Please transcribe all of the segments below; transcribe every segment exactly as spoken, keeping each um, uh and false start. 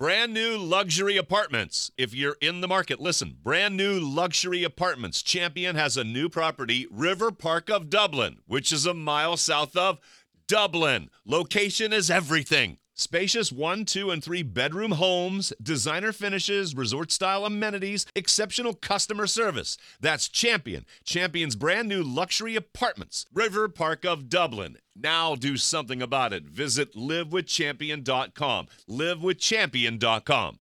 Brand new luxury apartments. If you're in the market, listen. Brand new luxury apartments. Champion has a new property, River Park of Dublin, which is a mile south of Dublin. Location is everything. Spacious one, two, and three bedroom homes, designer finishes, resort-style amenities, exceptional customer service. That's Champion. Champion's brand new luxury apartments. River Park of Dublin. Now do something about it. Visit live with champion dot com. live with champion dot com.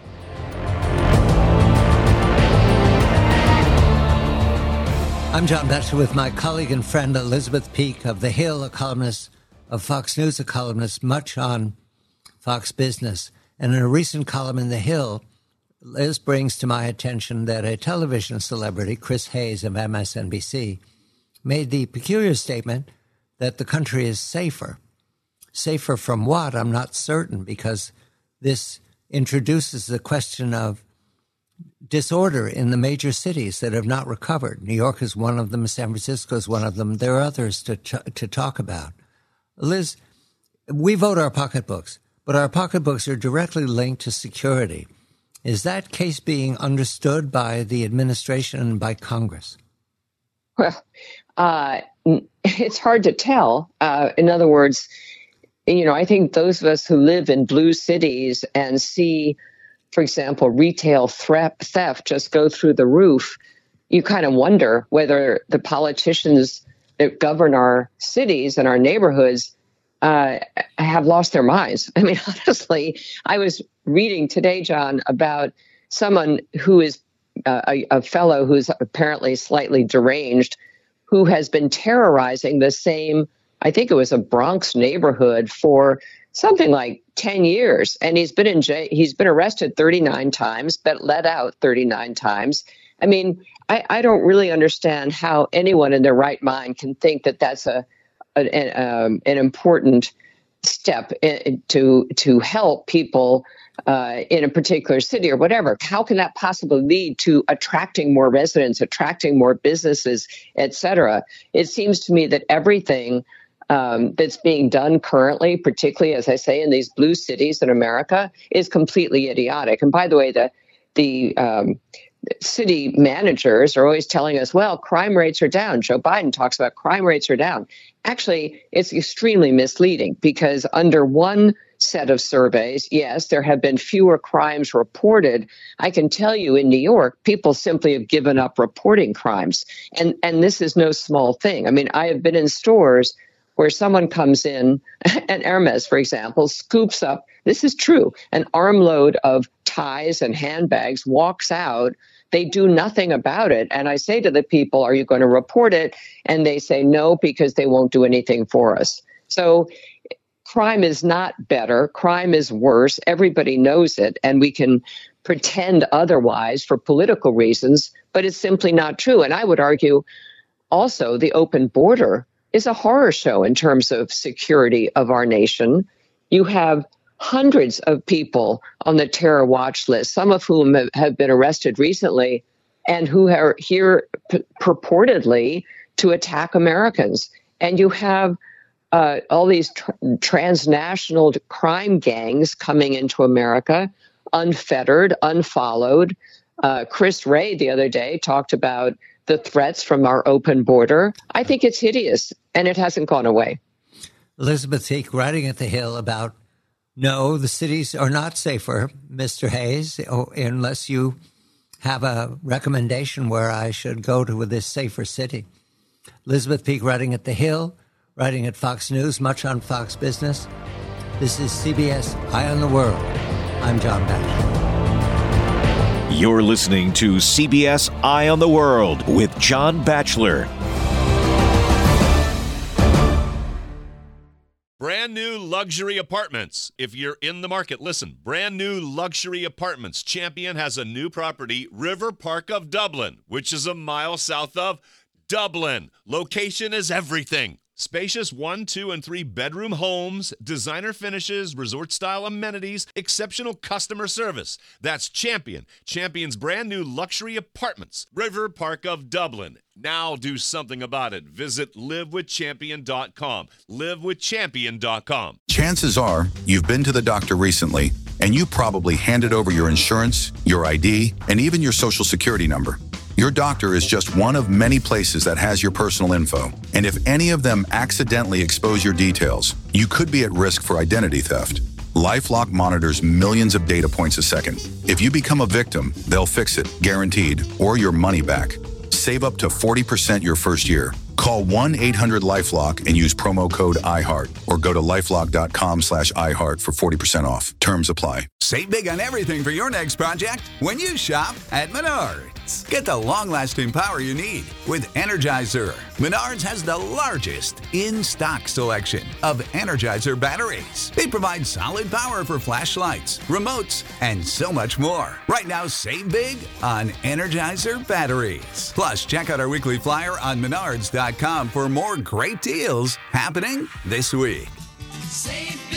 I'm John Batchelor with my colleague and friend Elizabeth Peake of The Hill, a columnist of Fox News, a columnist much on Fox Business. And in a recent column in The Hill, Liz brings to my attention that a television celebrity, Chris Hayes of M S N B C, made the peculiar statement that the country is safer. Safer from what? I'm not certain, because this introduces the question of disorder in the major cities that have not recovered. New York is one of them. San Francisco is one of them. There are others to to talk about. Liz, we vote our pocketbooks, but our pocketbooks are directly linked to security. Is that case being understood by the administration and by Congress? Well, uh, it's hard to tell. Uh, in other words, you know, I think those of us who live in blue cities and see, for example, retail threat, theft just go through the roof, you kind of wonder whether the politicians that govern our cities and our neighborhoods uh, have lost their minds. I mean, honestly, I was reading today, John, about someone who is uh, a, a fellow who's apparently slightly deranged, who has been terrorizing the same, I think it was a Bronx neighborhood, for something like ten years. And he's been in jail. He's been arrested thirty-nine times, but let out thirty-nine times. I mean, I, I don't really understand how anyone in their right mind can think that that's a, a an, um, an important step in, to to help people uh, in a particular city or whatever. How can that possibly lead to attracting more residents, attracting more businesses, et cetera? It seems to me that everything Um, that's being done currently, particularly, as I say, in these blue cities in America, is completely idiotic. And by the way, the the um, city managers are always telling us, well, crime rates are down. Joe Biden talks about crime rates are down. Actually, it's extremely misleading, because under one set of surveys, yes, there have been fewer crimes reported. I can tell you in New York, people simply have given up reporting crimes. And, and this is no small thing. I mean, I have been in stores where someone comes in, and Hermes, for example, scoops up, this is true, an armload of ties and handbags, walks out. They do nothing about it. And I say to the people, are you going to report it? And they say no, because they won't do anything for us. So crime is not better. Crime is worse. Everybody knows it. And we can pretend otherwise for political reasons, but it's simply not true. And I would argue also the open border is a horror show in terms of security of our nation. You have hundreds of people on the terror watch list, some of whom have been arrested recently and who are here p- purportedly to attack Americans. And you have uh, all these tr- transnational crime gangs coming into America, unfettered, unfollowed. Uh, Chris Wray the other day talked about the threats from our open border. I think it's hideous, and it hasn't gone away. Elizabeth Peake writing at The Hill about, no, the cities are not safer, Mister Hayes, unless you have a recommendation where I should go to this safer city. Elizabeth Peake writing at The Hill, writing at Fox News, much on Fox Business. This is C B S Eye on the World. I'm John Batchelor. You're listening to C B S Eye on the World with John Batchelor. Brand new luxury apartments. If you're in the market, listen. Brand new luxury apartments. Champion has a new property, River Park of Dublin, which is a mile south of Dublin. Location is everything. Spacious one, two, and three bedroom homes, designer finishes, resort-style amenities, exceptional customer service. That's Champion. Champion's brand new luxury apartments, River Park of Dublin. Now do something about it. Visit live with champion dot com. live with champion dot com. Chances are you've been to the doctor recently and you probably handed over your insurance, your I D, and even your social security number. Your doctor is just one of many places that has your personal info. And if any of them accidentally expose your details, you could be at risk for identity theft. LifeLock monitors millions of data points a second. If you become a victim, they'll fix it, guaranteed, or your money back. Save up to forty percent your first year. Call one eight hundred LifeLock and use promo code iHeart or go to lifelock.com slash iHeart for forty percent off. Terms apply. Save big on everything for your next project when you shop at Menards. Get the long-lasting power you need with Energizer. Menards has the largest in-stock selection of Energizer batteries. They provide solid power for flashlights, remotes, and so much more. Right now, save big on Energizer batteries. Plus, check out our weekly flyer on menards dot com for more great deals happening this week. Save